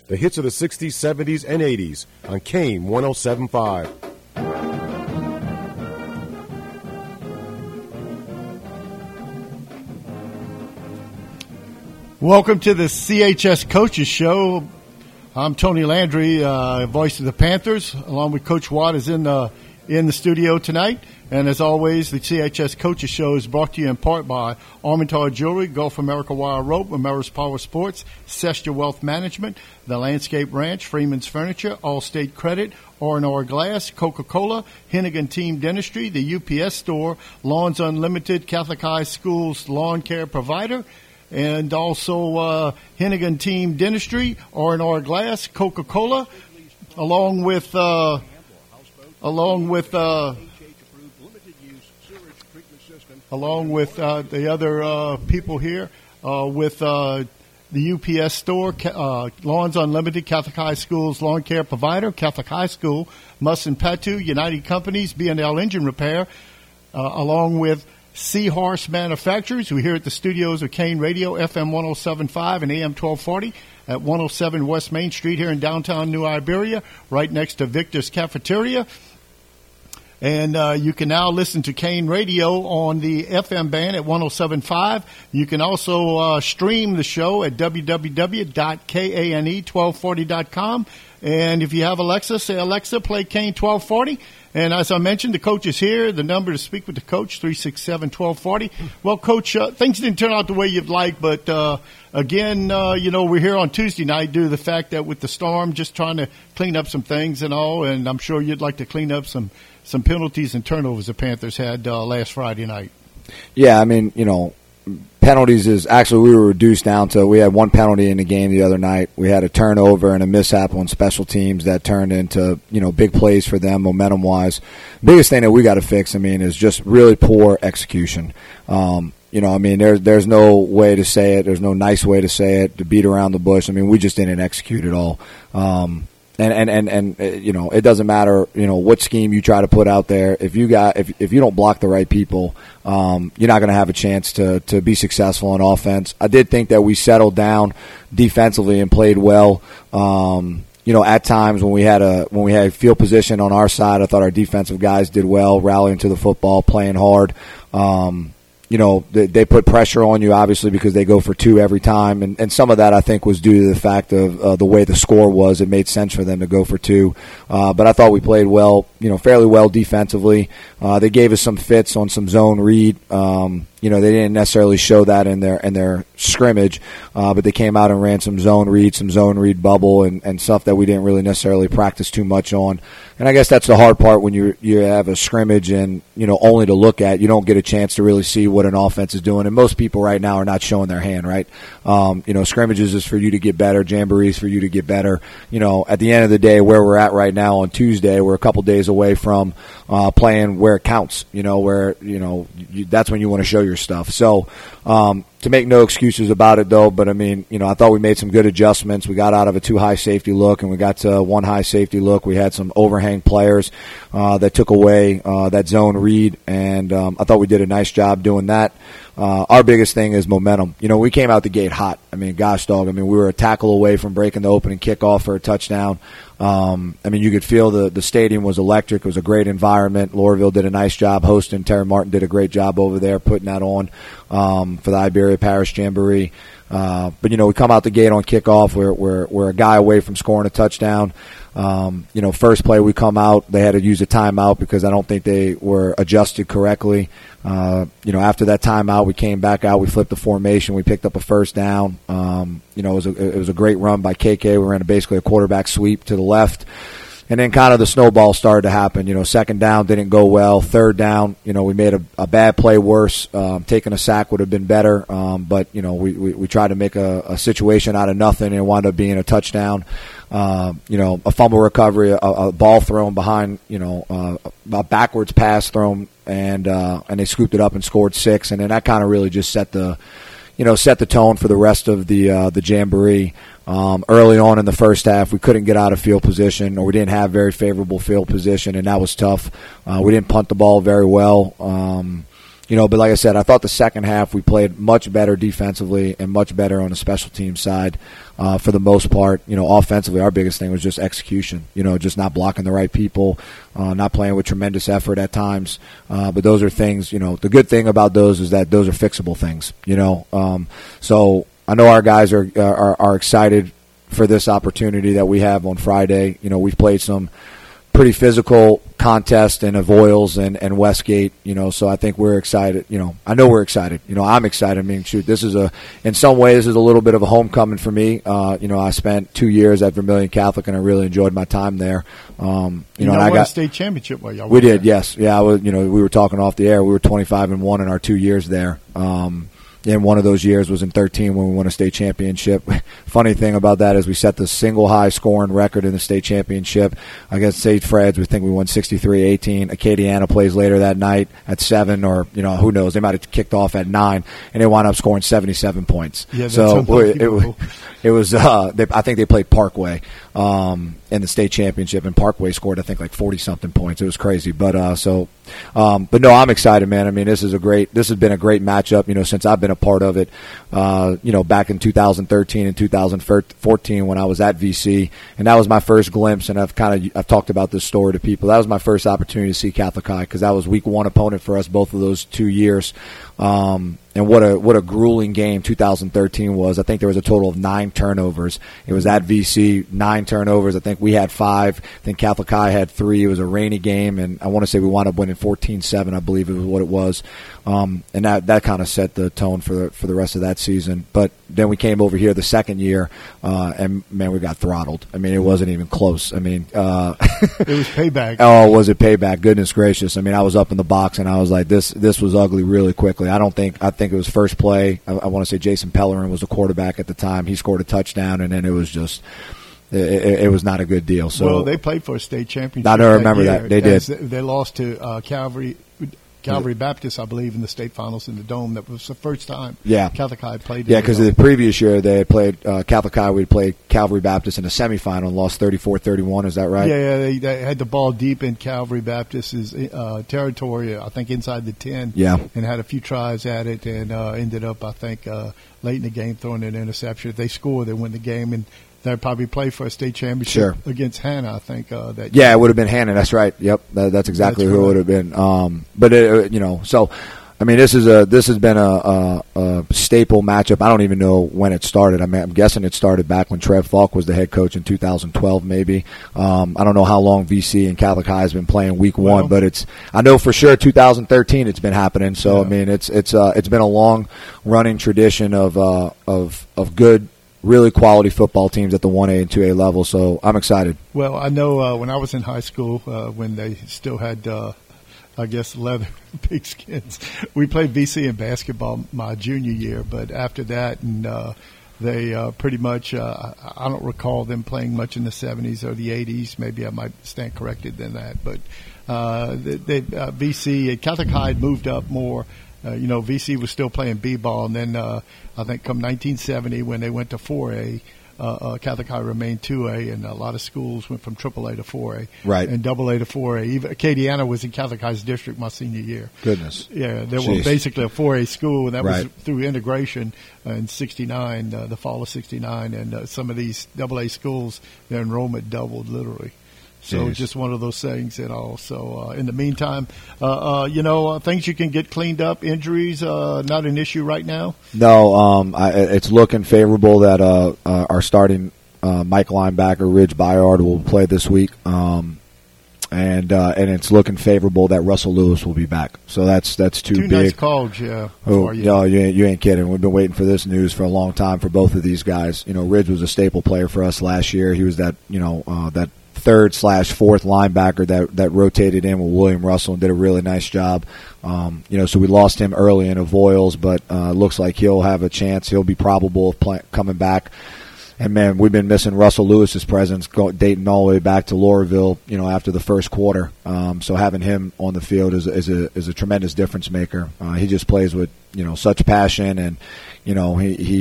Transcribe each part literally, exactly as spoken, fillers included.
The hits of the sixties, seventies, and eighties on Kane one oh seven point five. Welcome to the C H S Coaches Show. I'm Tony Landry, uh, voice of the Panthers, along with Coach Watt is in the in the studio tonight. And as always, the C H S Coaches Show is brought to you in part by Armentar Jewelry, Gulf America Wire Rope, Ameris Power Sports, Cestia Wealth Management, The Landscape Ranch, Freeman's Furniture, Allstate Credit, R and R Glass, Coca-Cola, Hennigan Team Dentistry, the U P S Store, Lawns Unlimited, Catholic High School's lawn care provider, and also uh, Hennigan Team Dentistry, R and R Glass, Coca-Cola, along with uh, along with uh, along with uh, the other uh, people here, uh, with uh, the U P S Store, uh, Lawns Unlimited, Catholic High School's lawn care provider, Catholic High School, Muss and Patu, United Companies, B and L Engine Repair, uh, along with Seahorse Manufacturers. We're here at the studios of Kane Radio, F M one oh seven point five and A M twelve forty at one oh seven West Main Street here in downtown New Iberia, right next to Victor's Cafeteria. And uh, you can now listen to Kane Radio on the F M band at one oh seven point five. You can also uh, stream the show at w w w dot kane twelve forty dot com. And if you have Alexa, say, Alexa, play Kane twelve forty. And as I mentioned, the coach is here. The number to speak with the coach, three six seven, one two four zero. Well, Coach, uh, things didn't turn out the way you'd like, but, uh, again, uh, you know, we're here on Tuesday night due to the fact that with the storm, just trying to clean up some things and all, and I'm sure you'd like to clean up some, some penalties and turnovers the Panthers had uh, last Friday night. Yeah, I mean, you know, penalties is actually we were reduced down to we had one penalty in the game the other night. We had a turnover and a mishap on special teams that turned into, you know, big plays for them momentum wise. Biggest thing that we got to fix, I mean, is just really poor execution. Um, you know, I mean, there's there's no way to say it. There's no nice way to say it. To beat around the bush. I mean, we just didn't execute at all. Um, And, and, and, and, uh, you know, it doesn't matter, you know, what scheme you try to put out there. If you got, if, if you don't block the right people, um, you're not going to have a chance to, to be successful in offense. I did think that we settled down defensively and played well. Um, you know, at times when we had a, when we had field position on our side, I thought our defensive guys did well, rallying to the football, playing hard. Um, You know, they, they put pressure on you, obviously, because they go for two every time. And, and some of that, I think, was due to the fact of uh, the way the score was. It made sense for them to go for two. Uh, but I thought we played well, you know, fairly well defensively. Uh, they gave us some fits on some zone read. Um, you know, they didn't necessarily show that in their in their scrimmage, uh, but they came out and ran some zone read, some zone read bubble, and, and stuff that we didn't really necessarily practice too much on. And I guess that's the hard part when you you have a scrimmage and, you know, only to look at. You don't get a chance to really see what an offense is doing. And most people right now are not showing their hand, right? Um, you know, scrimmages is for you to get better. Jamborees for you to get better. You know, at the end of the day, where we're at right now on Tuesday, we're a couple days away from uh, playing where it counts, you know, where, you know, you, that's when you want to show your stuff. So, um, to make no excuses about it, though, but, I mean, you know, I thought we made some good adjustments. We got out of a two-high safety look, and we got to one high safety look. We had some overhang players uh, that took away uh, that zone read, and um, I thought we did a nice job doing that. Uh, our biggest thing is momentum. You know, we came out the gate hot. I mean, gosh, dog, I mean, we were a tackle away from breaking the opening kickoff for a touchdown. Um, I mean, you could feel the, the stadium was electric. It was a great environment. Loreauville did a nice job hosting. Terry Martin did a great job over there putting that on um, for the Iberia Parish Jamboree. Uh, but, you know, we come out the gate on kickoff. We're, we're, we're a guy away from scoring a touchdown. Um, you know, first play we come out, they had to use a timeout because I don't think they were adjusted correctly. Uh, you know, after that timeout, we came back out, we flipped the formation, we picked up a first down. Um, you know, it was a, it was a great run by K K. We ran a, basically a quarterback sweep to the left. And then kind of the snowball started to happen. You know, second down didn't go well. Third down, you know, we made a, a bad play worse. Um, taking a sack would have been better. Um, but, you know, we, we, we tried to make a, a situation out of nothing and it wound up being a touchdown. Uh, you know, a fumble recovery, a, a ball thrown behind, you know, uh, a backwards pass thrown, and uh, and they scooped it up and scored six. And then that kind of really just set the, you know, set the tone for the rest of the uh, the Jamboree. Um, early on in the first half, we couldn't get out of field position, or we didn't have very favorable field position, and that was tough. Uh, we didn't punt the ball very well. Um, you know, but like I said, I thought the second half we played much better defensively and much better on the special team side uh, for the most part. You know, offensively, our biggest thing was just execution. You know, just not blocking the right people, uh, not playing with tremendous effort at times. Uh, but those are things, you know, the good thing about those is that those are fixable things, you know. Um, so I know our guys are, are are excited for this opportunity that we have on Friday. You know, we've played some pretty physical contest in Avoyles and, and Westgate, you know, so I think we're excited. You know, I know we're excited. You know, I'm excited. I mean, shoot, this is a, in some ways, this is a little bit of a homecoming for me. Uh, you know, I spent two years at Vermilion Catholic, and I really enjoyed my time there. Um, you, you know, know, and I won got a state championship while y'all We were did, there. yes. Yeah, I was, you know, we were talking off the air. We were twenty-five and one in our two years there. Um, And one of those years was in thirteen when we won a state championship. Funny thing about that is we set the single high scoring record in the state championship against Saint Fred's. We think we won sixty-three eighteen. Acadiana plays later that night at seven, or, you know, who knows. They might have kicked off at nine, and they wound up scoring seventy-seven points. Yeah, that's so it, it, unbelievable. it was, uh, they, I think they played Parkway um, in the state championship, and Parkway scored, I think, like forty-something points. It was crazy. But, uh, so, um, but no, I'm excited, man. I mean, this is a great, this has been a great matchup, you know, since I've been a part of it. Uh, you know, back in two thousand thirteen and two thousand fourteen when I was at V C, and that was my first glimpse. And I've kind of I've talked about this story to people. That was my first opportunity to see Catholic High, because that was week one opponent for us both of those two years. Um, and what a what a grueling game two thousand thirteen was. I think there was a total of nine turnovers. It was at V C, nine turnovers. I think we had five. I think Catholic High had three. It was a rainy game, and I want to say we wound up winning fourteen seven, I believe it was what it was. Um, and that, that kind of set the tone for the, for the rest of that season. But then we came over here the second year, uh, and, man, we got throttled. I mean, it wasn't even close. I mean, uh, it was payback. Oh, was it payback? Goodness gracious. I mean, I was up in the box, and I was like, this this was ugly really quickly. I don't think, I think it was first play. I, I want to say Jason Pellerin was the quarterback at the time. He scored a touchdown, and then it was just, it, it, it was not a good deal. So, well, they played for a state championship. I don't remember that, that. They did. They lost to uh, Calvary. Calvary Baptist, I believe, in the state finals in the Dome. That was the first time yeah. Catholic High played. Yeah, because the previous year they had played uh, Catholic High. We played Calvary Baptist in the semifinal and lost thirty-four thirty-one. Is that right? Yeah, yeah. They, they had the ball deep in Calvary Baptist's uh, territory, I think inside the ten. Yeah. And had a few tries at it, and uh, ended up, I think, uh, late in the game throwing an interception. If they score, they win the game, and they'd probably play for a state championship sure. against Hannah, I think. Uh, that yeah, year. it would have been Hannah. That's right. Yep, that, that's exactly That's who right. it would have been. Um, but it, you know, so I mean, this is a this has been a, a, a staple matchup. I don't even know when it started. I mean, I'm guessing it started back when Trev Falk was the head coach in two thousand twelve, maybe. Um, I don't know how long V C and Catholic High has been playing week one, Well, but it's I know for sure two thousand thirteen it's been happening. So Yeah. I mean, it's it's uh, it's been a long running tradition of uh, of of good, really quality football teams at the one A and two A level. So I'm excited. Well, I know uh, when I was in high school, uh, when they still had, uh, I guess, leather pigskins, we played V C in basketball my junior year. But after that, and uh, they uh, pretty much, uh, I don't recall them playing much in the seventies or the eighties. Maybe I might stand corrected than that. But uh, they, they, uh, V C, Catholic High had moved up more. Uh, you know, V C was still playing B-ball, and then uh, I think come nineteen seventy when they went to four A, uh, uh, Catholic High remained two A, and a lot of schools went from triple A to four A. Right. And double A to four A. Even Acadiana was in Catholic High's district my senior year. Goodness. Yeah, they Jeez. were basically a four A school, and that Right. was through integration uh, in sixty-nine, uh, the fall of sixty-nine, and uh, some of these double A schools, their enrollment doubled literally. So Jeez. just one of those things, you know. So uh, in the meantime, uh, uh, you know, uh, things you can get cleaned up. Injuries, uh, not an issue right now. No, um, I, it's looking favorable that uh, uh, our starting uh, Mike linebacker Ridge Byard will play this week, um, and uh, and it's looking favorable that Russell Lewis will be back. So that's that's too Two big. nice calls, yeah. Oh, for you. no, you ain't, you ain't kidding. We've been waiting for this news for a long time for both of these guys. You know, Ridge was a staple player for us last year. He was that, you know, uh, that third slash fourth linebacker that that rotated in with William Russell and did a really nice job. Um, you know, so we lost him early in Avoyles, but uh, looks like he'll have a chance. He'll be probable of play, coming back. And, man, we've been missing Russell Lewis's presence, go, dating all the way back to Laurelville, you know, after the first quarter. Um, so having him on the field is, is, a, is a tremendous difference maker. Uh, he just plays with, you know, such passion, and, you know, he, he's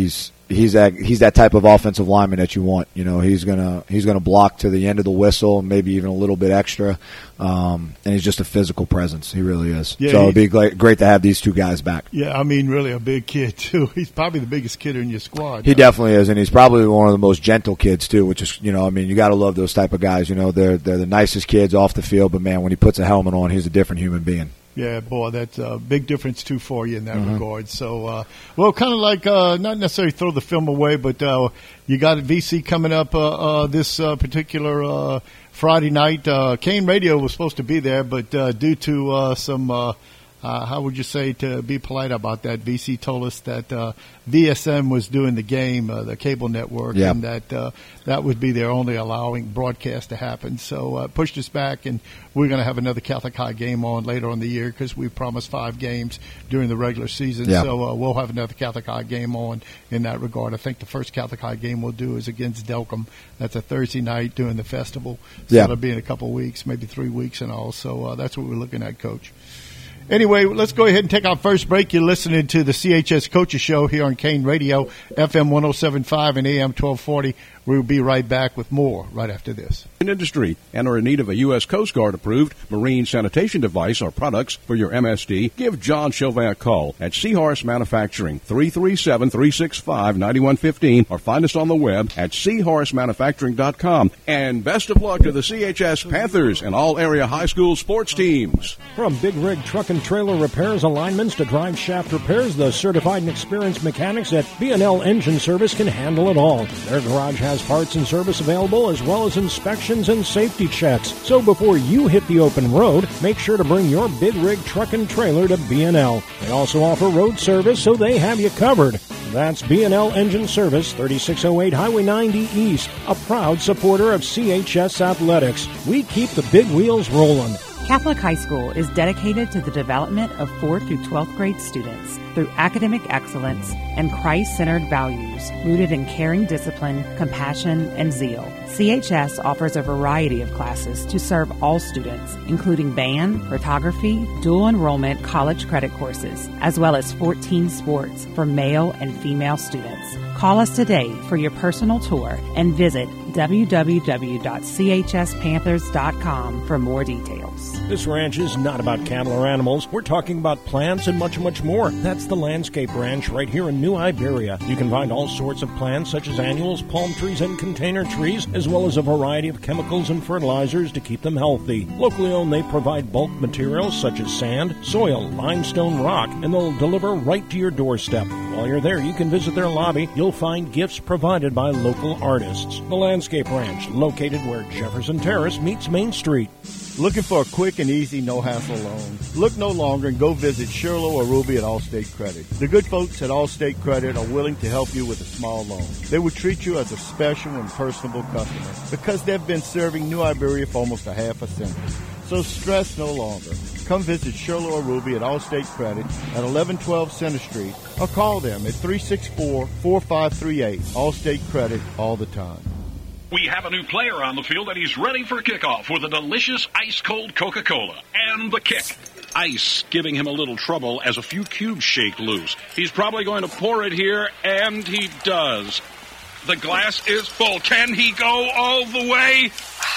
he's that he's that type of offensive lineman that you want. You know, he's gonna he's gonna block to the end of the whistle, maybe even a little bit extra, um, and he's just a physical presence. He really is. Yeah, so it'd be great, great to have these two guys back. Yeah, I mean, really a big kid too. He's probably the biggest kid in your squad. He now. definitely is, and he's probably one of the most gentle kids too. Which is, you know, I mean, you got to love those type of guys. You know, they're they're the nicest kids off the field, but man, when he puts a helmet on, he's a different human being. Yeah, boy, that's a big difference, too, for you in that mm-hmm. regard. So, uh, well, kind of like uh, not necessarily throw the film away, but uh, you got V C coming up uh, uh, this uh, particular uh, Friday night. Uh, Kane Radio was supposed to be there, but uh, due to uh, some, uh, uh, how would you say, to be polite about that, V C told us that uh, V S M was doing the game, uh, the cable network, yep. and that uh, that would be their only allowing broadcast to happen. So uh, pushed us back, and we're going to have another Catholic High game on later on the year because we promised five games during the regular season. Yep. So uh, we'll have another Catholic High game on in that regard. I think the first Catholic High game we'll do is against Delcom. That's a Thursday night during the festival. So yep. it'll be in a couple of weeks, maybe three weeks and all. So uh, that's what we're looking at, Coach. Anyway, let's go ahead and take our first break. You're listening to the C H S Coaches Show here on Kane Radio, F M one oh seven point five and A M twelve forty. We'll be right back with more right after this. Industry and are in need of a U S Coast Guard approved marine sanitation device or products for your M S D, give John Chauvin a call at Seahorse Manufacturing, three three seven, three six five, nine one one five, or find us on the web at seahorse manufacturing dot com. And best of luck to the C H S Panthers and all area high school sports teams. From big rig truck and trailer repairs, alignments to drive shaft repairs, the certified and experienced mechanics at B and L Engine Service can handle it all. Their garage has parts and service available as well as inspections and safety checks. So before you hit the open road, make sure to bring your big rig truck and trailer to B and L. They also offer road service, so they have you covered. That's B and L Engine Service, thirty-six oh eight Highway ninety East, a proud supporter of C H S Athletics. We keep the big wheels rolling. Catholic High School is dedicated to the development of fourth through twelfth grade students through academic excellence and Christ-centered values rooted in caring discipline, compassion, and zeal. C H S offers a variety of classes to serve all students, including band, photography, dual enrollment college credit courses, as well as fourteen sports for male and female students. Call us today for your personal tour and visit w w w dot c h s panthers dot com for more details. This ranch is not about cattle or animals. We're talking about plants and much, much more. That's the Landscape Ranch right here in New Iberia. You can find all sorts of plants such as annuals, palm trees, and container trees, as well as a variety of chemicals and fertilizers to keep them healthy. Locally owned, they provide bulk materials such as sand, soil, limestone, rock, and they'll deliver right to your doorstep. While you're there, you can visit their lobby. You'll find gifts provided by local artists. The Landscape Ranch, located where Jefferson Terrace meets Main Street. Looking for a quick and easy, no-hassle loan? Look no longer and go visit Shirlo or Ruby at Allstate Credit. The good folks at Allstate Credit are willing to help you with a small loan. They will treat you as a special and personable customer because they've been serving New Iberia for almost a half a century. So stress no longer. Come visit Shirlo or Ruby at Allstate Credit at eleven twelve Center Street or call them at three six four, four five three eight. Allstate Credit all the time. We have a new player on the field, and he's ready for kickoff with a delicious ice-cold Coca-Cola. And the kick. Ice giving him a little trouble as a few cubes shake loose. He's probably going to pour it here, and he does. The glass is full. Can he go all the way?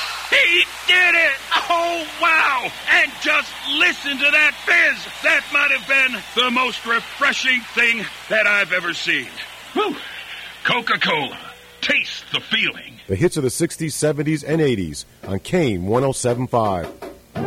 He did it! Oh, wow! And just listen to that fizz! That might have been the most refreshing thing that I've ever seen. Whew! Coca-Cola. Taste the feeling. The hits of the sixties, seventies, and eighties on Kane one oh seven point five.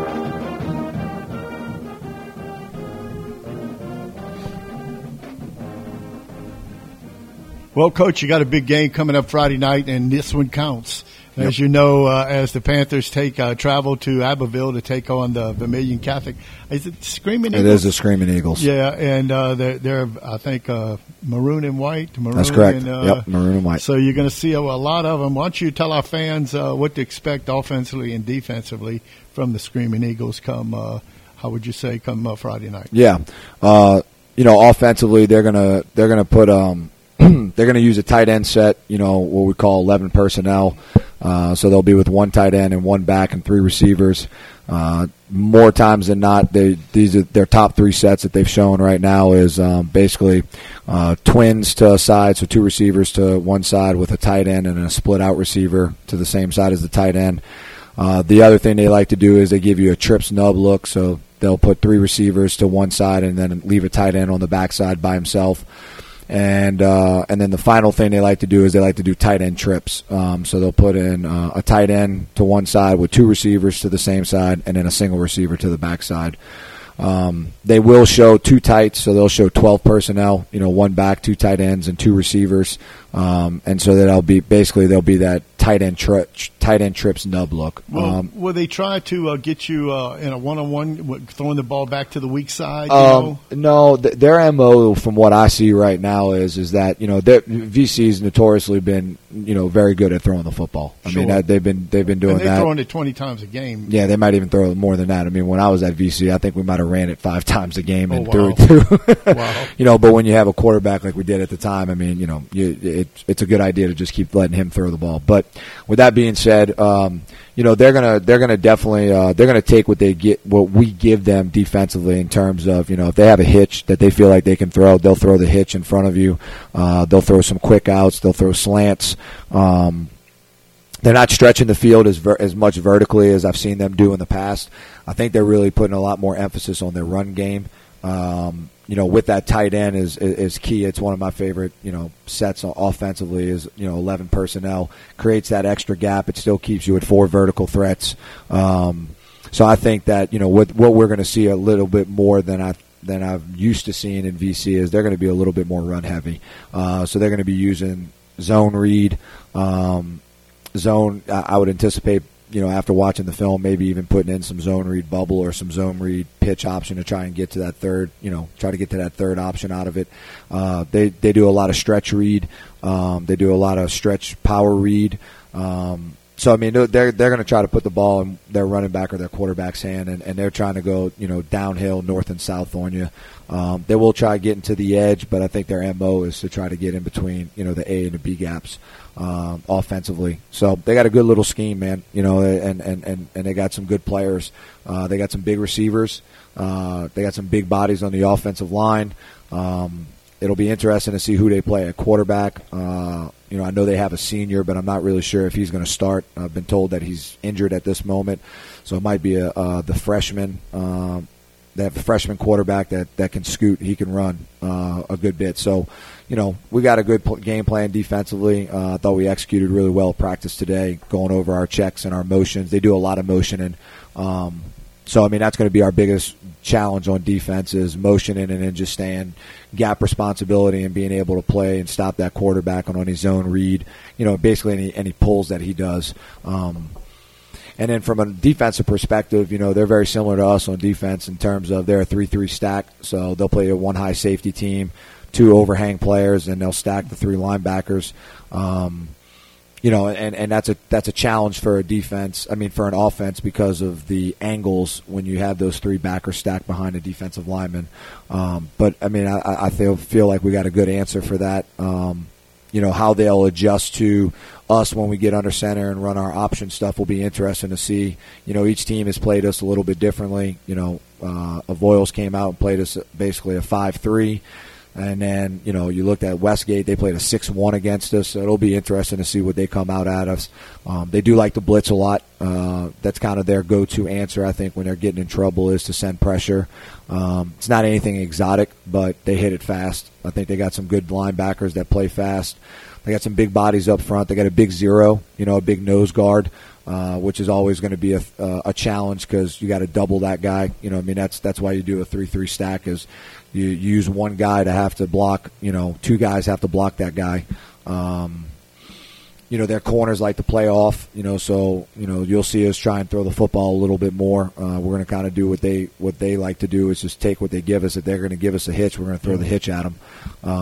Well, Coach, you got a big game coming up Friday night, and this one counts. As you know, uh, as the Panthers take uh, travel to Abbeville to take on the Vermilion Catholic, is it Screaming Eagles? It is the Screaming Eagles. Yeah, and uh, they're, they're, I think, uh, maroon and white. Maroon That's correct. And, uh, yep, maroon and white. So you're going to see a, a lot of them. Why don't you tell our fans uh, what to expect offensively and defensively from the Screaming Eagles come, uh, how would you say, come uh, Friday night? Yeah. Uh, you know, offensively, they're going to they're gonna put um, – they're going to use a tight end set, you know, what we call eleven personnel. Uh, so they'll be with one tight end and one back and three receivers. Uh, more times than not, they, these are their top three sets that they've shown right now is um, basically uh, twins to a side, so two receivers to one side with a tight end and a split-out receiver to the same side as the tight end. Uh, the other thing they like to do is they give you a trips nub look, so they'll put three receivers to one side and then leave a tight end on the backside by himself. And uh, and then the final thing they like to do is they like to do tight end trips. Um, so they'll put in uh, a tight end to one side with two receivers to the same side and then a single receiver to the backside. Um, they will show two tights, so they'll show twelve personnel, you know, one back, two tight ends, and two receivers. Um, and so that'll be basically they'll be that tight end tri- tight end trips nub look. Well, um, will they try to uh, get you uh, in a one-on-one, throwing the ball back to the weak side? You um, know? No, th- their M O from what I see right now is is that you know V C's notoriously been you know very good at throwing the football. I Sure. mean that, they've been they've been doing and they're that. throwing it twenty times a game. Yeah, they might even throw more than that. I mean, when I was at V C, I think we might have ran it five times a game and Oh, threw wow. it through. Wow. You know, but when you have a quarterback like we did at the time, I mean, you know, you, it, it's a good idea to just keep letting him throw the ball. But with that being said, um, you know, they're gonna they're gonna definitely uh, they're gonna take what they get what we give them defensively in terms of you know if they have a hitch that they feel like they can throw, they'll throw the hitch in front of you. Uh, they'll throw some quick outs. They'll throw slants. Um, They're not stretching the field as ver- as much vertically as I've seen them do in the past. I think they're really putting a lot more emphasis on their run game. Um, you know, with that tight end is, is is key. It's one of my favorite, you know, sets offensively is, you know, eleven personnel. Creates that extra gap. It still keeps you at four vertical threats. Um, so I think that, you know, what, what we're going to see a little bit more than I than I've used to seeing in V C is they're going to be a little bit more run heavy. Uh, so they're going to be using zone read, um, zone. I would anticipate, you know, after watching the film, maybe even putting in some zone read bubble or some zone read pitch option to try and get to that third, you know, try to get to that third option out of it. Uh, they they do a lot of stretch read. Um, they do a lot of stretch power read. Um, so I mean, they're they're going to try to put the ball in their running back or their quarterback's hand, and, and they're trying to go, you know, downhill, north and south on you. Um, they will try getting to the edge, but I think their M O is to try to get in between, you know, the A and the B gaps. Um, offensively, so they got a good little scheme, man. You know, and and, and, and they got some good players. Uh, they got some big receivers. Uh, they got some big bodies on the offensive line. Um, it'll be interesting to see who they play at quarterback. Uh, you know, I know they have a senior, but I'm not really sure if he's going to start. I've been told that he's injured at this moment, so it might be a, uh, the freshman. Um, They have a freshman quarterback that, that can scoot. He can run uh, a good bit. So, you know, we got a good pl- game plan defensively. Uh, I thought we executed really well at practice today, going over our checks and our motions. They do a lot of motioning. Um, so, I mean, that's going to be our biggest challenge on defense is motioning and then just staying gap responsibility and being able to play and stop that quarterback on any zone read, you know, basically any, any pulls that he does. Um And then from a defensive perspective, you know, they're very similar to us on defense in terms of they're a three three stack. So they'll play a one high safety team, two overhang players, and they'll stack the three linebackers. Um, you know, and, and that's a that's a challenge for a defense. I mean, for an offense because of the angles when you have those three backers stacked behind a defensive lineman. Um, but, I mean, I, I feel, feel like we got a good answer for that. Um You know, how they'll adjust to us when we get under center and run our option stuff will be interesting to see. You know, each team has played us a little bit differently. You know, uh, Avoyles came out and played us basically a five three. And then, you know, you looked at Westgate, they played a six one against us. So it'll be interesting to see what they come out at us. Um, they do like to blitz a lot. Uh, that's kind of their go-to answer, I think, when they're getting in trouble is to send pressure. Um, it's not anything exotic, but they hit it fast. I think they got some good linebackers that play fast. They got some big bodies up front. They got a big zero, you know, a big nose guard, uh, which is always going to be a, uh, a challenge because you got to double that guy. You know, I mean, that's that's why you do a three three stack is you, you use one guy to have to block, you know, two guys have to block that guy. Um, you know, their corners like to play off, you know, so, you know, you'll see us try and throw the football a little bit more. Uh, we're going to kind of do what they what they like to do is just take what they give us. If they're going to give us a hitch, we're going to throw the hitch at them. Um,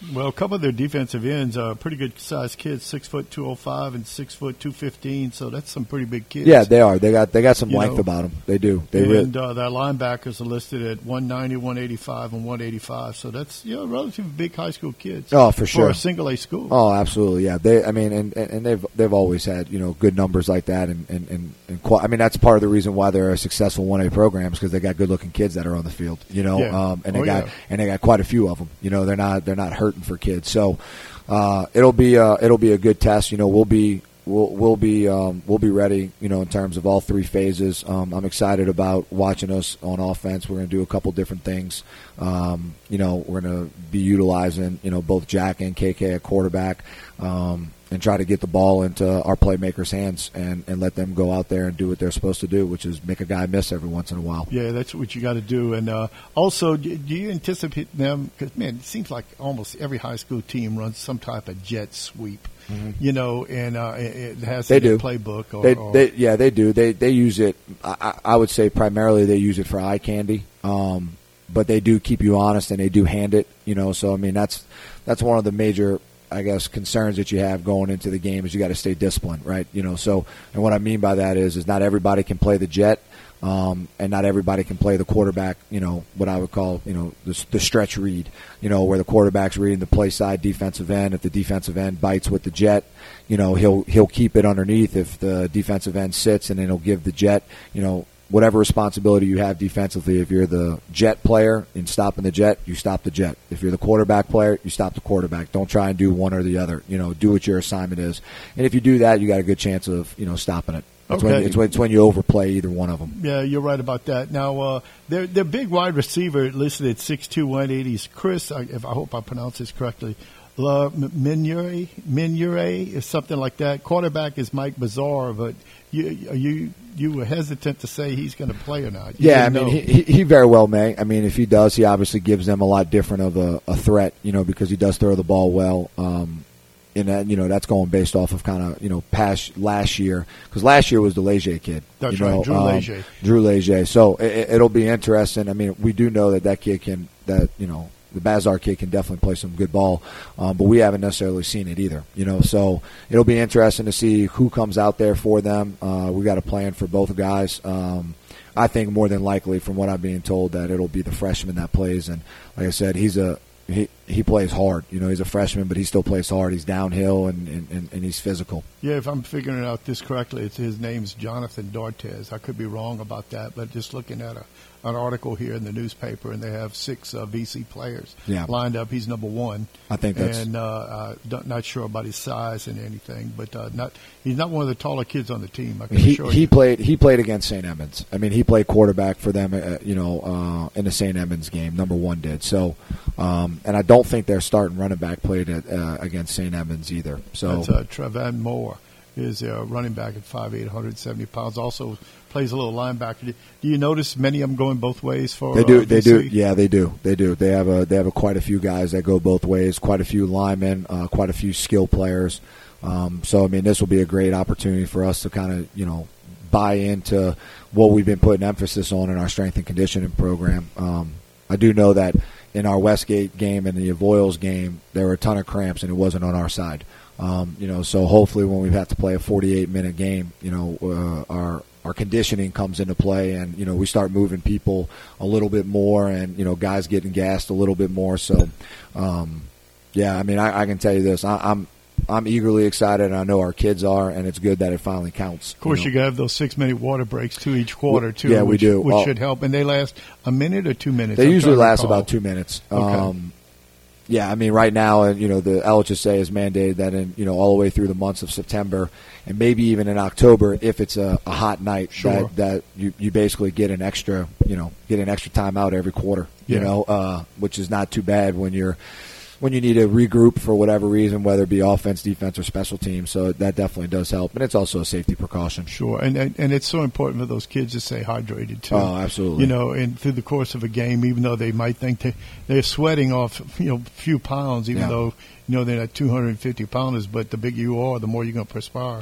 Well, a couple of their defensive ends are pretty good sized kids, six foot two oh five and six foot two fifteen. So that's some pretty big kids. Yeah, they are. They got they got some You length know, about them. They do. They and really. uh, their linebackers are listed at one ninety, one eighty-five, and one eighty-five. So that's you know relatively big high school kids. Oh, for sure. For a single A school. Oh, absolutely. Yeah. They. I mean, and, and they've they've always had you know good numbers like that, and and and, and quite, I mean that's part of the reason why they're a successful one A programs because they got good looking kids that are on the field. You know, Yeah. um, and they Oh, got yeah. and they got quite a few of them. You know, they're not they're not hurting for kids. So uh, it'll be uh, it'll be a good test. You know, we'll be. We'll we'll be um, we'll be ready, you know, in terms of all three phases. Um, I'm excited about watching us on offense. We're going to do a couple different things. Um, you know, we're going to be utilizing, you know, both Jack and K K at quarterback, um, and try to get the ball into our playmakers' hands and, and let them go out there and do what they're supposed to do, which is make a guy miss every once in a while. Yeah, that's what you got to do. And uh, also, do do you anticipate them? Because man, it seems like almost every high school team runs some type of jet sweep. Mm-hmm. You know, and uh, it, it has They a do. playbook. Or, They, or, they, yeah, they do. They they use it. I, I would say primarily they use it for eye candy, um, but they do keep you honest and they do hand it. You know, so I mean that's that's one of the major, I guess, concerns that you have going into the game is you got to stay disciplined, right? You know, so and what I mean by that is is not everybody can play the jet. Um, and not everybody can play the quarterback, you know, what I would call, you know, the, the stretch read, you know, where the quarterback's reading the play side defensive end. If the defensive end bites with the jet, you know, he'll he'll keep it underneath if the defensive end sits, and then he'll give the jet, you know, whatever responsibility you have defensively. If you're the jet player in stopping the jet, you stop the jet. If you're the quarterback player, you stop the quarterback. Don't try and do one or the other. You know, do what your assignment is. And if you do that, you got a good chance of, you know, stopping it. It's, Okay. when, it's, when, it's when you overplay either one of them. Yeah, you're right about that. Now, uh, their their big wide receiver listed at six two, one eighty is Chris. I, if I hope I pronounce this correctly. La Minure, Minure is something like that. Quarterback is Mike Bazaar, but you are you you were hesitant to say he's going to play or not. You Yeah, I didn't mean, know. he, he he very well may. I mean, if he does, he obviously gives them a lot different of a, a threat, you know, because he does throw the ball well. Um, and that, you know, that's going based off of kind of, you know, past last year, because last year was the Leger kid. That's you know, right, Drew um, Leger. Drew Leger. So it, it'll be interesting. I mean, we do know that that kid can, that, you know, the Bazar kid can definitely play some good ball, um, but we haven't necessarily seen it either. You know, so it'll be interesting to see who comes out there for them. Uh, we got a plan for both guys. Um, I think more than likely, from what I'm being told, that it'll be the freshman that plays. And like I said, he's a he he plays hard. You know, he's a freshman, but he still plays hard. He's downhill and and, and, and he's physical. Yeah, if I'm figuring out this correctly, it's, his name's Jonathan Dortez. I could be wrong about that, but just looking at a, an article here in the newspaper, and they have six uh, V C players Yeah. lined up. He's number one. I think that's- and uh, uh, don't, not sure about his size and anything, but uh, not he's not one of the taller kids on the team. I can He assure he you. played he played against Saint Edmunds. I mean, he played quarterback for them. Uh, you know, uh, in the Saint Edmunds game, number one did. So, um, and I don't think their starting running back played at, uh, against Saint Edmunds either. So That's uh, Trevan Moore is a running back at five eight, one hundred seventy pounds. Also plays a little linebacker. Do you notice many of them going both ways for They do. uh, They V C? do. Yeah, they do. They do. They have a. They have a, quite a few guys that go both ways. Quite a few linemen. Uh, quite a few skill players. Um, so I mean, this will be a great opportunity for us to kind of you know buy into what we've been putting emphasis on in our strength and conditioning program. Um, I do know that in our Westgate game and the Avoyles game, there were a ton of cramps, and it wasn't on our side. Um, you know, so hopefully when we have to play a forty-eight minute game, you know, uh, our our conditioning comes into play, and you know we start moving people a little bit more, and you know guys getting gassed a little bit more. So, um, yeah, I mean, I, I can tell you this: I, I'm I'm eagerly excited, and I know our kids are, and it's good that it finally counts. Of course, know. you, got to have those six minute water breaks too each quarter too. Yeah, we which, do. which Oh. should help, and they last a minute or two minutes. They I'm usually trying to last recall. about two minutes. Okay. Um, yeah, I mean, right now, uh, you know, the L H S A has mandated that in, you know, all the way through the months of September and maybe even in October, if it's a, a hot night, Sure. that, that you, you basically get an extra, you know, get an extra time out every quarter, you Yeah. know, uh, which is not too bad when you're, when you need to regroup for whatever reason, whether it be offense, defense, or special teams. So that definitely does help. And it's also a safety precaution. Sure, and, and and it's so important for those kids to stay hydrated too. Oh, absolutely. You know, and through the course of a game, even though they might think they they're sweating off, you know, a few pounds, even Yeah. though you know they're not two hundred fifty pounders, but the bigger you are, the more you're going to perspire.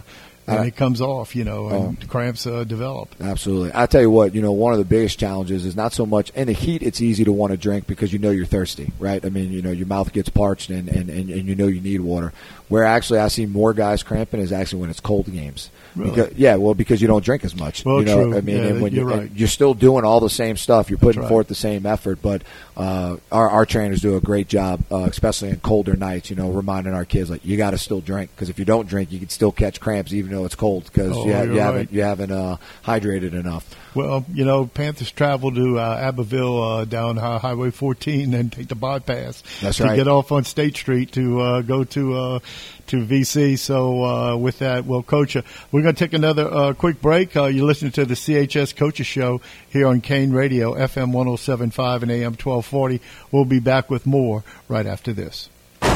and uh, it comes off, you know, and oh, cramps uh, develop. Absolutely. I tell you what, you know, one of the biggest challenges is not so much in the heat. It's easy to want to drink because you know you're thirsty, right? I mean, you know, your mouth gets parched and, and, and, and you know you need water. Where actually I see more guys cramping is actually when it's cold games. Really? Because, yeah, well, because you don't drink as much. Well, you know, true. I mean, yeah, and when you're you, right. You're still doing all the same stuff. You're putting right. forth the same effort, but uh, our our trainers do a great job, uh, especially in colder nights. You know, reminding our kids like you got to still drink because if you don't drink, you can still catch cramps even though it's cold because oh, you, ha- you right. haven't you haven't uh, hydrated enough. Well, you know, Panthers travel to uh, Abbeville uh, down uh, Highway fourteen and take the bypass That's to right. get off on State Street to uh, go to uh, to V C. So uh, with that, well, Coach, uh, we're going to take another uh, quick break. Uh, you're listening to the C H S Coaches Show here on Kane Radio, F M one oh seven point five and A M twelve forty. We'll be back with more right after this.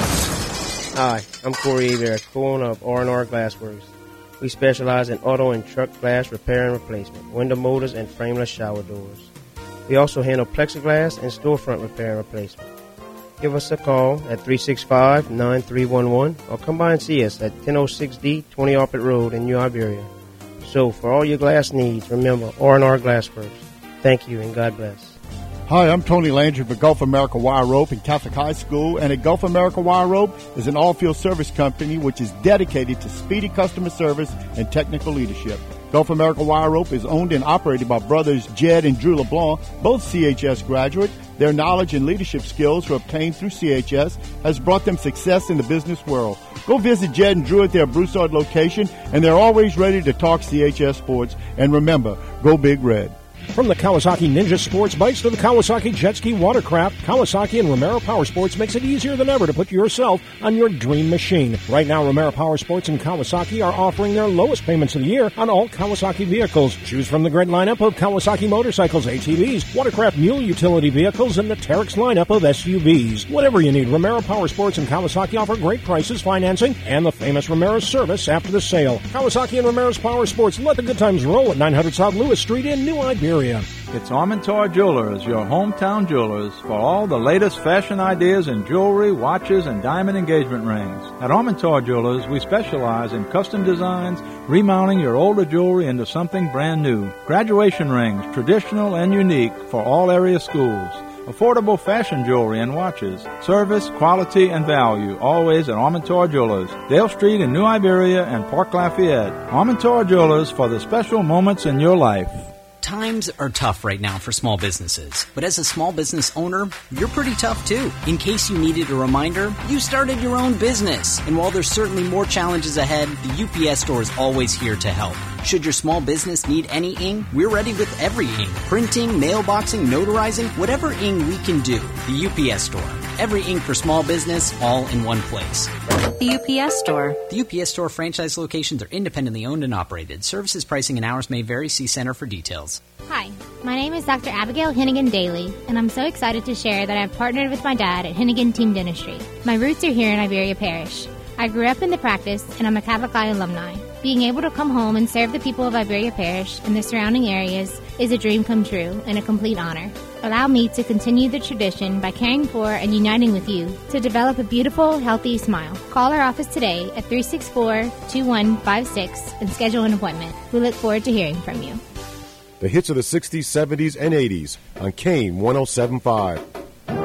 Hi, I'm Corey Avery, co-owner of R and R Glassworks. We specialize in auto and truck glass repair and replacement, window motors, and frameless shower doors. We also handle plexiglass and storefront repair and replacement. Give us a call at three six five, nine three one one or come by and see us at ten oh six D, twenty Arpit Road in New Iberia. So for all your glass needs, remember R and R Glassworks. Thank you and God bless. Hi, I'm Tony Landry for Gulf America Wire Rope and Catholic High School, and at Gulf America Wire Rope is an all-field service company which is dedicated to speedy customer service and technical leadership. Gulf America Wire Rope is owned and operated by brothers Jed and Drew LeBlanc, both C H S graduates. Their knowledge and leadership skills obtained through C H S has brought them success in the business world. Go visit Jed and Drew at their Broussard location, and they're always ready to talk C H S sports. And remember, go Big Red. From the Kawasaki Ninja Sports Bikes to the Kawasaki Jet Ski Watercraft, Kawasaki and Romero Power Sports makes it easier than ever to put yourself on your dream machine. Right now, Romero Power Sports and Kawasaki are offering their lowest payments of the year on all Kawasaki vehicles. Choose from the great lineup of Kawasaki motorcycles, A T Vs, watercraft mule utility vehicles, and the Terex lineup of S U Vs. Whatever you need, Romero Power Sports and Kawasaki offer great prices, financing, and the famous Romero service after the sale. Kawasaki and Romero's Power Sports, let the good times roll at nine hundred South Lewis Street in New Iberia. It's Armentor Jewelers, your hometown jewelers, for all the latest fashion ideas in jewelry, watches, and diamond engagement rings. At Armentor Jewelers, we specialize in custom designs, remounting your older jewelry into something brand new. Graduation rings, traditional and unique for all area schools. Affordable fashion jewelry and watches. Service, quality, and value, always at Armentor Jewelers. Dale Street in New Iberia and Park Lafayette. Armentor Jewelers for the special moments in your life. Times are tough right now for small businesses, but as a small business owner, you're pretty tough too. In case you needed a reminder, you started your own business. And while there's certainly more challenges ahead, the U P S Store is always here to help. Should your small business need any ink, we're ready with every ink. Printing, mailboxing, notarizing, whatever ink we can do. The U P S Store. Every ink for small business, all in one place. The U P S Store. The U P S Store franchise locations are independently owned and operated. Services, pricing, and hours may vary. See Center for details. Hi, my name is Doctor Abigail Hennigan Daly, and I'm so excited to share that I've partnered with my dad at Hennigan Team Dentistry. My roots are here in Iberia Parish. I grew up in the practice, and I'm a Catholic High alumni. Being able to come home and serve the people of Iberia Parish and the surrounding areas is a dream come true and a complete honor. Allow me to continue the tradition by caring for and uniting with you to develop a beautiful, healthy smile. Call our office today at three six four, two one five six and schedule an appointment. We look forward to hearing from you. The hits of the sixties, seventies, and eighties on Kane one oh seven point five.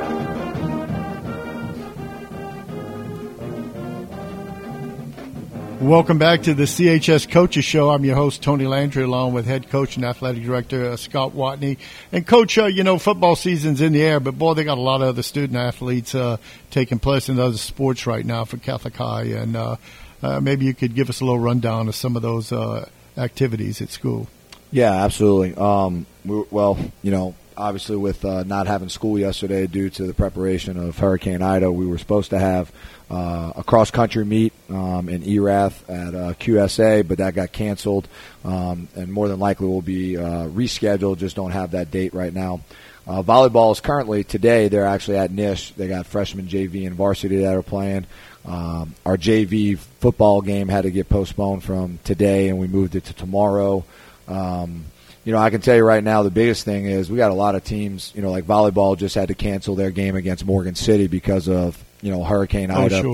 Welcome back to the C H S Coaches Show. I'm your host, Tony Landry, along with head coach and athletic director uh, Scott Watney. And, Coach, uh, you know, football season's in the air, but, boy, they got a lot of other student athletes uh, taking place in other sports right now for Catholic High. And uh, uh, maybe you could give us a little rundown of some of those uh, activities at school. Yeah, absolutely. Um, we, well, you know, obviously with uh, not having school yesterday due to the preparation of Hurricane Ida, we were supposed to have uh, a cross-country meet um, in Erath at uh, Q S A, but that got canceled, um, and more than likely will be uh, rescheduled, just don't have that date right now. Uh, volleyball is currently, today, they're actually at Nish. They got freshman, J V, and varsity that are playing. Um, our J V football game had to get postponed from today, and we moved it to tomorrow. Um, you know, I can tell you right now the biggest thing is we got a lot of teams, you know, like volleyball just had to cancel their game against Morgan City because of, you know, Hurricane Ida. Oh, sure.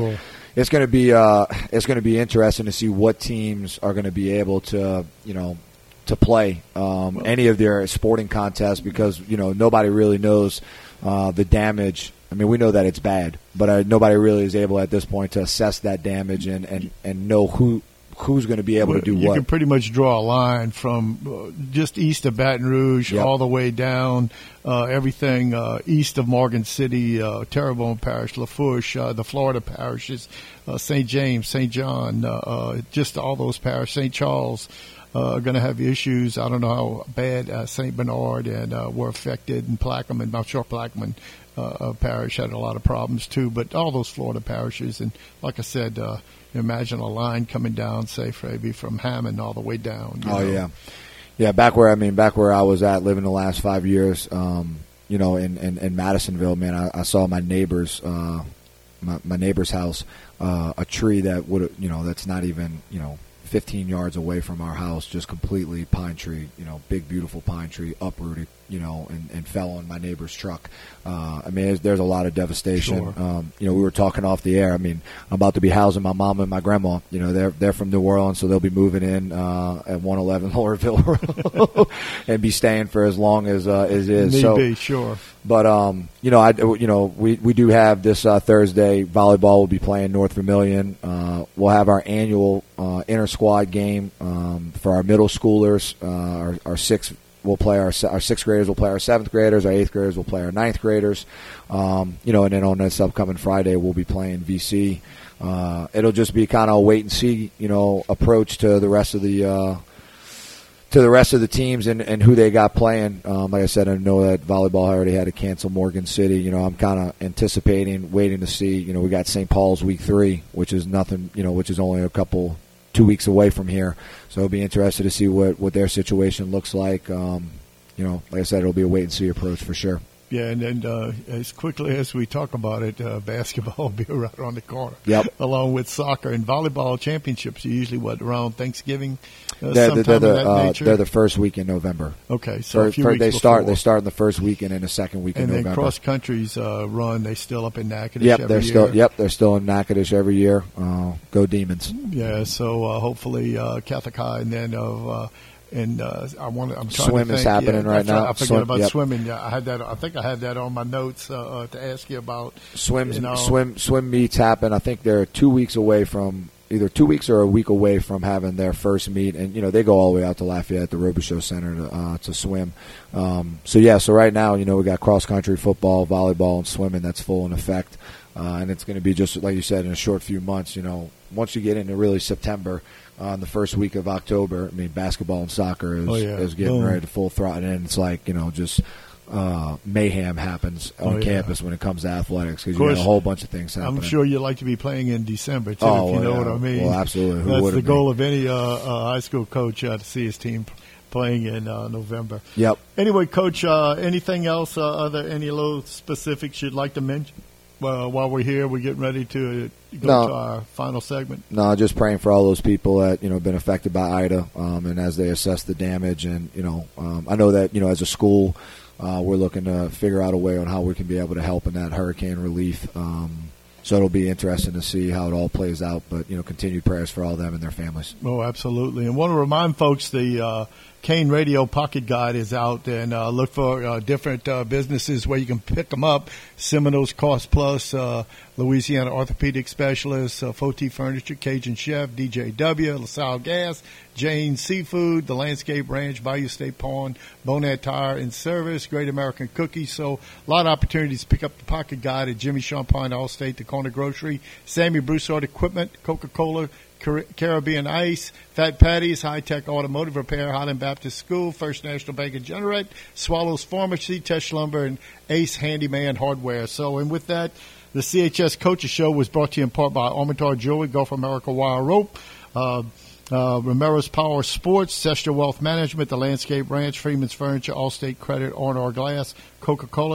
it's going to be uh, it's going to be interesting to see what teams are going to be able to, you know, to play um, any of their sporting contests, because, you know, nobody really knows uh, the damage. I mean, we know that it's bad, but uh, nobody really is able at this point to assess that damage and, and, and know who who's going to be able to do you what. You can pretty much draw a line from uh, just east of Baton Rouge Yep. all the way down, uh, everything uh, east of Morgan City, uh, Terrebonne Parish, Lafourche, uh, the Florida parishes, uh, Saint James, Saint John, uh, uh, just all those parishes, Saint Charles. Uh, are going to have issues. I don't know how bad uh, Saint Bernard and uh, were affected, and Plaquemine, Mount Short Plaquemine uh, uh, parish had a lot of problems too. But all those Florida parishes, and like I said, uh, imagine a line coming down, say, maybe from Hammond all the way down. You oh know? yeah, yeah. Back where I mean, back where I was at living the last five years, um, you know, in, in, in Madisonville, man, I, I saw my neighbor's uh, my, my neighbor's house, uh, a tree that would, you know, that's not even, you know, fifteen yards away from our house, just completely pine tree, you know, big, beautiful pine tree, uprooted, you know, and, and fell on my neighbor's truck. Uh, I mean, there's, there's a lot of devastation. Sure. Um, you know, we were talking off the air. I mean, I'm about to be housing my mom and my grandma. You know, they're they're from New Orleans, so they'll be moving in uh, at one eleven Lowerville Road and be staying for as long as uh, as is. Need so, be, sure. But um, you know, I you know we we do have this uh, Thursday volleyball. We'll be playing North Vermilion. Uh, we'll have our annual uh, inter squad game um, for our middle schoolers. Uh, our, our sixth we'll play our our sixth graders. We'll play our seventh graders. Our eighth graders will play our ninth graders. Um, you know, and then on this upcoming Friday, we'll be playing V C. Uh, it'll just be kind of a wait and see, you know, approach to the rest of the. Uh, To the rest of the teams and, and who they got playing. Um, like I said, I know that volleyball already had to cancel Morgan City. You know, I'm kind of anticipating, waiting to see. You know, we got Saint Paul's week three, which is nothing, you know, which is only a couple, two weeks away from here. So I'll be interested to see what, what their situation looks like. Um, you know, like I said, it'll be a wait and see approach for sure. Yeah, and then uh, as quickly as we talk about it, uh, basketball will be right around the corner. Yep. Along with soccer and volleyball championships are usually what, around Thanksgiving, uh, They're, sometime they're, in the, that uh, nature. they're the first week in November. Okay, so a for, few for, weeks they start. before. They start in the first weekend and the second week and in then November. cross countries uh, run. They still up in Natchitoches Yep, every they're year. still. Yep, they're still in Natchitoches every year. Uh, go Demons! Yeah, so uh, hopefully uh, Catholic High, and then of. Uh, And uh, I want. I'm trying Swim to think. is happening yeah, right now. I forget Swim, about yep. swimming. Yeah, I had that. I think I had that on my notes uh, uh, to ask you about. Swim, you know. swim, swim meets happen. I think they're two weeks away from either two weeks or a week away from having their first meet, and you know they go all the way out to Lafayette at the Robichaux Center to, uh, to swim. Um, so yeah, so right now you know we got cross country, football, volleyball, and swimming that's full in effect, uh, and it's going to be just like you said in a short few months. You know, once you get into really September. On uh, the first week of October, I mean, basketball and soccer is, oh, yeah. is getting Boom. ready to full throttle, and it's like you know, just uh, mayhem happens on oh, yeah. campus when it comes to athletics because you got a whole bunch of things happening. I'm sure you like to be playing in December too, oh, if you well, know yeah. what I mean. Well, absolutely. Who That's wouldn't the goal be? of any uh, uh, high school coach uh, to see his team playing in uh, November. Yep. Anyway, Coach, uh, anything else? Uh, other any little specifics you'd like to mention? Well, while we're here, we're getting ready to go No. to our final segment. No, just praying for all those people that you know been affected by Ida, um, and as they assess the damage, and you know, um, I know that you know as a school, uh, we're looking to figure out a way on how we can be able to help in that hurricane relief. Um, so it'll be interesting to see how it all plays out. But you know, continued prayers for all them and their families. Oh, absolutely. And want to remind folks the uh, Kane Radio Pocket Guide is out, and uh, look for uh, different uh, businesses where you can pick them up. Seminoles Cost Plus, uh, Louisiana Orthopedic Specialist, uh, Foti Furniture, Cajun Chef, D J W, LaSalle Gas, Jane Seafood, The Landscape Ranch, Bayou State Pawn, Bonnet Tire and Service, Great American Cookies. So a lot of opportunities to pick up the Pocket Guide at Jimmy Champagne, Allstate, The Corner Grocery, Sammy Broussard Equipment, Coca-Cola, Caribbean Ice, Fat Patties, High Tech Automotive Repair, Highland Baptist School, First National Bank and Generate, Swallows Pharmacy, Tesh Lumber, and Ace Handyman Hardware. So, and with that, the C H S Coaches Show was brought to you in part by Armitage Jewelry, Gulf America Wire Rope, uh, uh, Romero's Power Sports, Cestra Wealth Management, The Landscape Ranch, Freeman's Furniture, Allstate Credit, R and R Glass, Coca-Cola,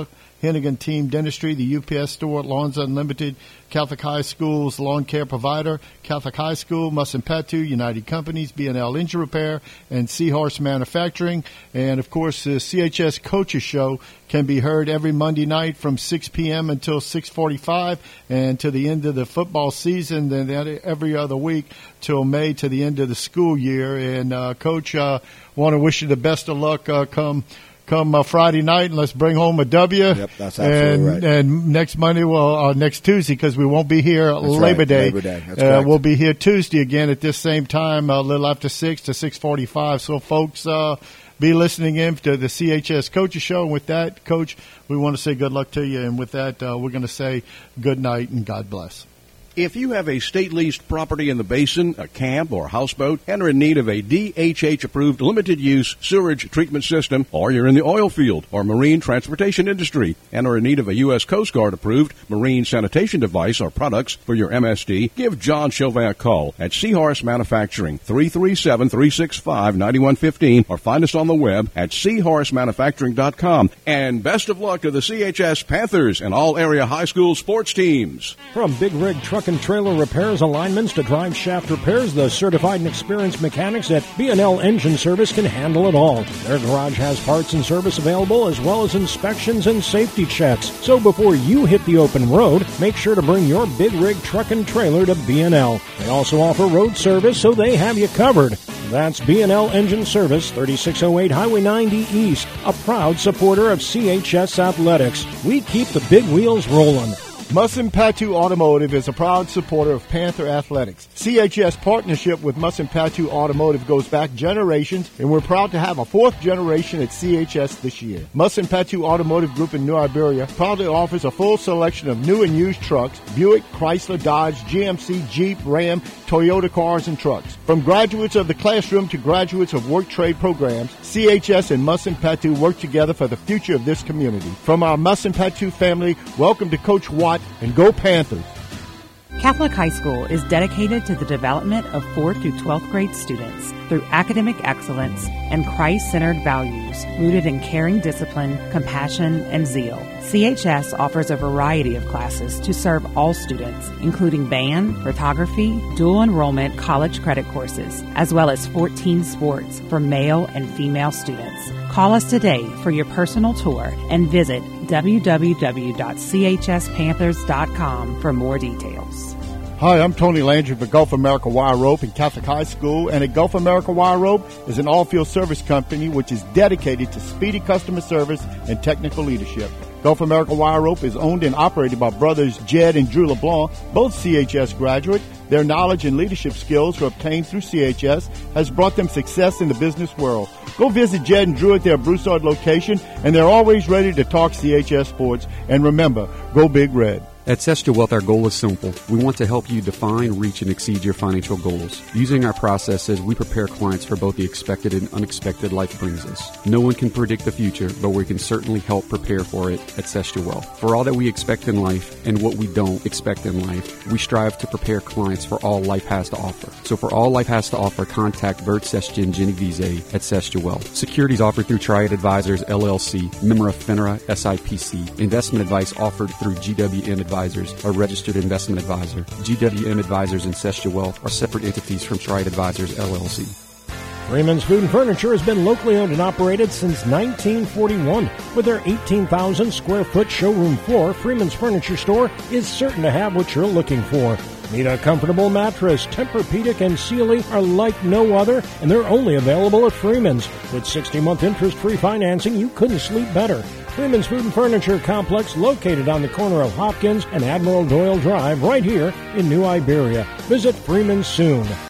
Hennigan Team Dentistry, the U P S Store, Lawns Unlimited, Catholic High School's Lawn Care Provider, Catholic High School, Muss and Patu, United Companies, B and L Engine Repair, and Seahorse Manufacturing. And, of course, the C H S Coaches Show can be heard every Monday night from six p.m. until six forty-five, and to the end of the football season, then every other week till May, to the end of the school year. And, uh, Coach, uh, want to wish you the best of luck uh, come come uh, Friday night, and let's bring home a W. Yep, that's absolutely and, right. And next Monday, well, uh, next Tuesday, because we won't be here That's Labor right, Day. Labor Day. That's uh, correct. we'll be here Tuesday again at this same time, a little after six to six forty-five. So, folks, uh, be listening in to the C H S Coaches Show. And with that, Coach, we want to say good luck to you. And with that, uh, we're going to say good night and God bless. If you have a state-leased property in the basin, a camp or houseboat, and are in need of a D H H-approved limited-use sewage treatment system, or you're in the oil field or marine transportation industry and are in need of a U S Coast Guard-approved marine sanitation device or products for your M S D, give John Chauvin a call at Seahorse Manufacturing, three three seven, three six five, nine one one five, or find us on the web at seahorse manufacturing dot com. And best of luck to the C H S Panthers and all area high school sports teams. From Big Rig Truck and Trailer repairs, alignments to drive shaft repairs, the certified and experienced mechanics at B and L Engine Service can handle it all. Their garage has parts and service available, as well as inspections and safety checks. So before you hit the open road, make sure to bring your Big Rig Truck and Trailer to B and L. They also offer road service, so they have you covered. That's B and L Engine Service, thirty-six oh eight Highway ninety East, a proud supporter of C H S Athletics. We keep the big wheels rolling. Muss and Patu Automotive is a proud supporter of Panther Athletics. C H S partnership with Muss and Patu Automotive goes back generations, and we're proud to have a fourth generation at C H S this year. Muss and Patu Automotive Group in New Iberia proudly offers a full selection of new and used trucks: Buick, Chrysler, Dodge, G M C, Jeep, Ram, Toyota cars and trucks. From graduates of the classroom to graduates of work trade programs, C H S and Muss and Patu work together for the future of this community. From our Muss and Patu family, welcome to Coach Watt, and go Panthers. Catholic High School is dedicated to the development of fourth through twelfth grade students through academic excellence and Christ-centered values rooted in caring discipline, compassion, and zeal. C H S offers a variety of classes to serve all students, including band, photography, dual enrollment college credit courses, as well as fourteen sports for male and female students. Call us today for your personal tour and visit w w w dot c h s panthers dot com for more details. Hi, I'm Tony Landry for Gulf America Wire Rope and Catholic High School, and at Gulf America Wire Rope is an all-field service company which is dedicated to speedy customer service and technical leadership. Gulf America Wire Rope is owned and operated by brothers Jed and Drew LeBlanc, both C H S graduates. Their knowledge and leadership skills obtained through C H S has brought them success in the business world. Go visit Jed and Drew at their Broussard location, and they're always ready to talk C H S sports. And remember, go Big Red. At Sestia Wealth, our goal is simple. We want to help you define, reach, and exceed your financial goals. Using our processes, we prepare clients for both the expected and unexpected life brings us. No one can predict the future, but we can certainly help prepare for it at Sestia Wealth. For all that we expect in life and what we don't expect in life, we strive to prepare clients for all life has to offer. So for all life has to offer, contact Bert Sestia and Jenny Vize at Sestia Wealth. Securities offered through Triad Advisors, L L C, member of FINRA, S I P C. Investment advice offered through G W M Advisors. Advisors, a registered investment advisor. G W M Advisors and Sestia Wealth are separate entities from Triad Advisors, L L C. Freeman's Food and Furniture has been locally owned and operated since nineteen forty-one. With their eighteen thousand square foot showroom floor, Freeman's Furniture Store is certain to have what you're looking for. Need a comfortable mattress? Tempur-Pedic and Sealy are like no other, and they're only available at Freeman's. With sixty-month interest-free financing, you couldn't sleep better. Freeman's Food and Furniture Complex, located on the corner of Hopkins and Admiral Doyle Drive, right here in New Iberia. Visit Freeman's soon.